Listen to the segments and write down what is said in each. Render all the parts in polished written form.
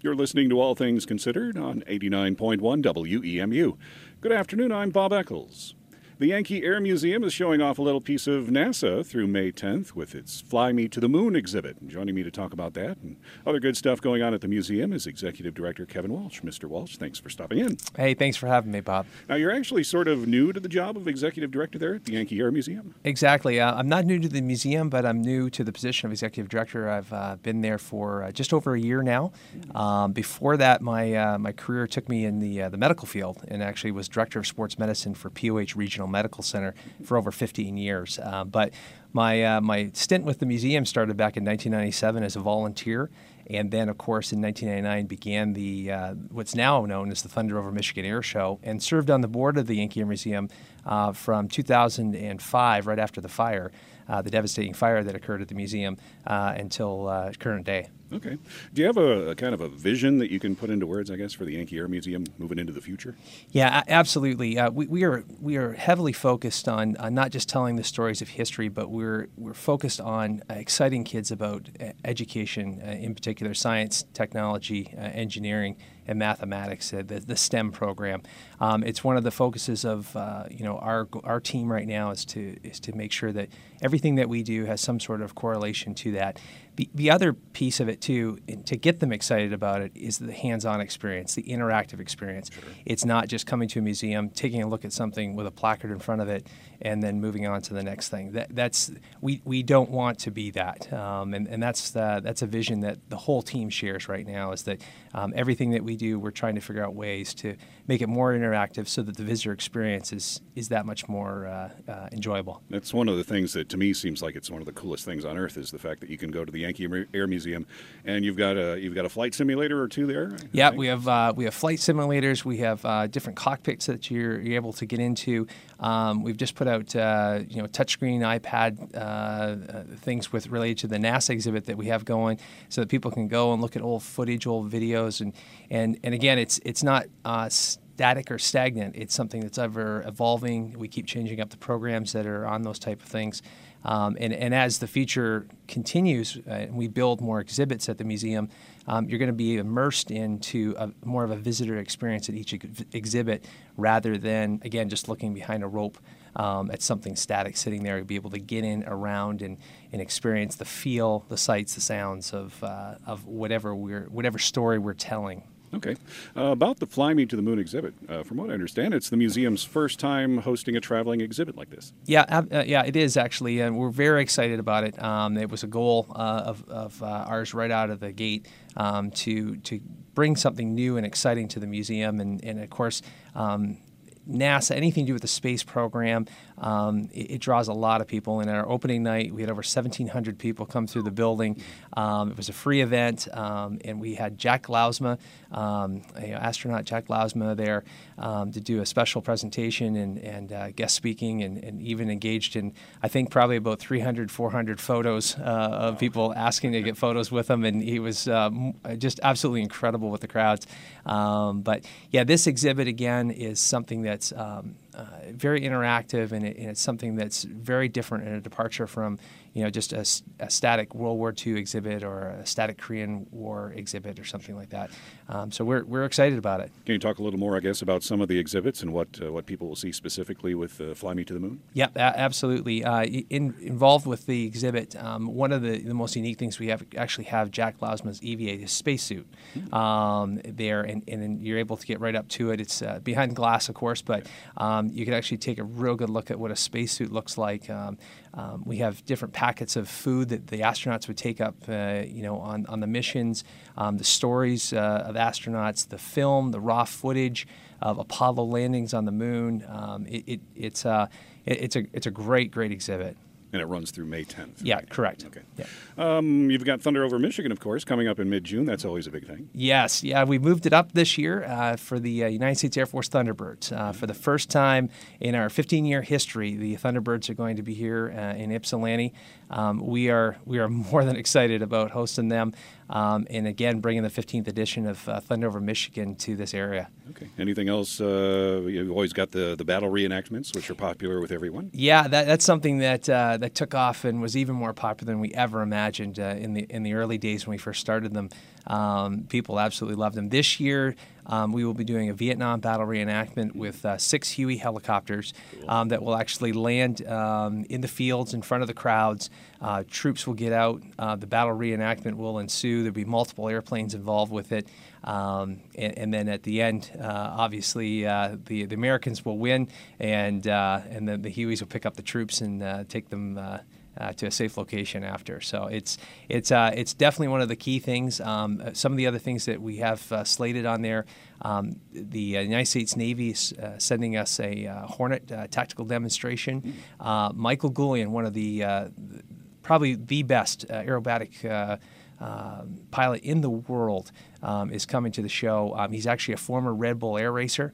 You're listening to All Things Considered on 89.1 WEMU. Good afternoon, I'm Bob Eccles. The Yankee Air Museum is showing off a little piece of NASA through May 10th with its Fly Me to the Moon exhibit. And joining me to talk about that and other good stuff going on at the museum is Executive Director Kevin Walsh. Mr. Walsh, thanks for stopping in. Hey, thanks for having me, Bob. Now, you're actually sort of new to the job of Executive Director there at the Yankee Air Museum? Exactly. I'm not new to the museum, but I'm new to the position of Executive Director. I've been there for just over a year now. Before that, my career took me in the medical field and actually was Director of Sports Medicine for POH Regional Medical Center for over 15 years. But my stint with the museum started back in 1997 as a volunteer, and then, of course, in 1999 began the what's now known as the Thunder Over Michigan Air Show, and served on the board of the Yankee Air Museum from 2005, right after the fire, the devastating fire that occurred at the museum, until current day. Okay. Do you have a kind of a vision that you can put into words, I guess, for the Yankee Air Museum moving into the future? Yeah, absolutely. We are heavily focused on not just telling the stories of history, but we're focused on exciting kids about education, in particular science, technology, engineering, and mathematics, the STEM program. It's one of the focuses of our team right now is to make sure that everything that we do has some sort of correlation to that. The other piece of it too, to get them excited about it, is the hands-on experience, the interactive experience. Sure. It's not just coming to a museum, taking a look at something with a placard in front of it, and then moving on to the next thing. We don't want to be that, and that's a vision that the whole team shares right now. Is that everything that we do, we're trying to figure out ways to make it more interactive so that the visitor experience is that much more enjoyable. That's one of the things that to me seems like it's one of the coolest things on earth is the fact that you can go to the Yankee Air Museum and you've got a flight simulator or two there. Yeah, we have flight simulators. We have different cockpits that you're able to get into. We've just put out touchscreen iPad things related to the NASA exhibit that we have going, so that people can go and look at old footage, old videos, and again, it's not static or stagnant. It's something that's ever evolving. We keep changing up the programs that are on those type of things. And as the future continues and we build more exhibits at the museum, you're going to be immersed into more of a visitor experience at each exhibit rather than, again, just looking behind a rope at something static sitting there. You'll be able to get in, around, and experience the feel, the sights, the sounds of whatever story we're telling. Okay. About the Fly Me to the Moon exhibit, from what I understand, it's the museum's first time hosting a traveling exhibit like this. Yeah, it is actually, and we're very excited about it. It was a goal of ours right out of the gate to bring something new and exciting to the museum, and of course, NASA, anything to do with the space program, it draws a lot of people. And at our opening night, we had over 1,700 people come through the building. It was a free event, and we had Jack Lausma, astronaut Jack Lausma there to do a special presentation and guest speaking, and even engaged in, I think, probably about 300, 400 photos of people asking to get photos with him. And he was just absolutely incredible with the crowds. But yeah, this exhibit, again, is something that's very interactive, and it's something that's very different and a departure from just a static World War II exhibit or a static Korean War exhibit or something like that. So we're excited about it. Can you talk a little more, I guess, about some of the exhibits and what people will see specifically with Fly Me to the Moon? Yeah, absolutely. Involved with the exhibit, one of the most unique things we actually have Jack Lausma's EVA, his spacesuit, there, and you're able to get right up to it. It's behind glass, of course, but you can actually take a real good look at what a spacesuit looks like. We have different packets of food that the astronauts would take up, on the missions, the stories of astronauts, the film, the raw footage of Apollo landings on the moon. It's a great exhibit. And it runs through May 10th. Yeah, right? correct. Okay. Yeah. You've got Thunder Over Michigan, of course, coming up in mid-June. That's always a big thing. Yes. Yeah, we moved it up this year for the United States Air Force Thunderbirds. For the first time in our 15-year history, the Thunderbirds are going to be here in Ypsilanti. We are more than excited about hosting them, and again, bringing the 15th edition of Thunder Over Michigan to this area. Okay. Anything else? You've always got the battle reenactments, which are popular with everyone. Yeah, that's something that that took off and was even more popular than we ever imagined in the early days when we first started them. People absolutely loved them. This year, we will be doing a Vietnam battle reenactment with 6 Huey helicopters that will actually land in the fields in front of the crowds. Troops will get out. The battle reenactment will ensue. There'll be multiple airplanes involved with it. And then at the end, obviously, the Americans will win, and then the Hueys will pick up the troops and take them to a safe location after. So it's definitely one of the key things. Some of the other things that we have slated on there, the United States Navy is sending us a Hornet tactical demonstration. Michael Goulian, one of the probably the best aerobatic pilot in the world, is coming to the show. He's actually a former Red Bull air racer,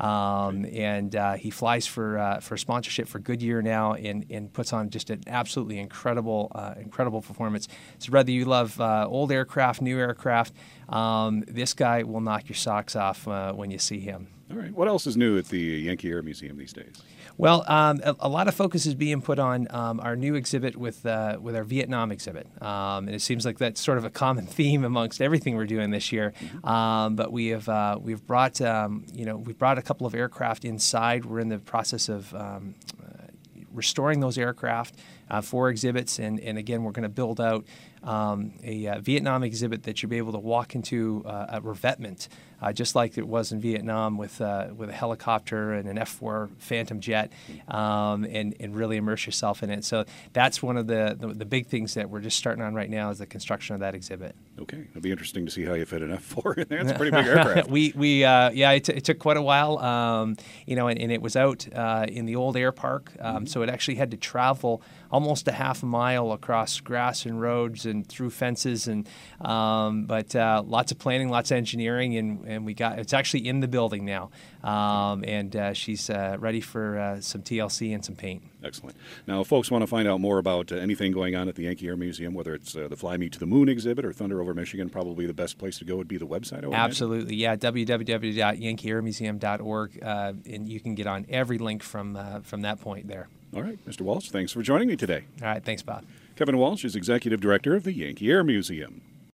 and he flies for sponsorship for Goodyear now, and puts on just an absolutely incredible performance. So whether you love old aircraft, new aircraft, this guy will knock your socks off when you see him. All right. What else is new at the Yankee Air Museum these days? Well, a lot of focus is being put on our new exhibit with our Vietnam exhibit, and it seems like that's sort of a common theme amongst everything we're doing this year. But we've brought we've brought a couple of aircraft inside. We're in the process of restoring those aircraft for exhibits, and again, we're going to build out a Vietnam exhibit that you'll be able to walk into a revetment, just like it was in Vietnam with a helicopter and an F-4 Phantom jet, and really immerse yourself in it. So that's one of the big things that we're just starting on right now, is the construction of that exhibit. Okay, it'll be interesting to see how you fit an F-4 in there. It's a pretty big aircraft. It took quite a while, and it was out in the old air park, so it actually had to travel almost a half a mile across grass and roads and through fences, but lots of planning, lots of engineering, and it's actually in the building now, and she's ready for some TLC and some paint. Excellent. Now, if folks want to find out more about anything going on at the Yankee Air Museum, whether it's the Fly Me to the Moon exhibit or Thunder over Michigan, probably the best place to go would be the website. Absolutely, yeah, www.yankeeairmuseum.org, and you can get on every link from that point there. All right, Mr. Walsh, thanks for joining me today. All right, thanks, Bob. Kevin Walsh is Executive Director of the Yankee Air Museum.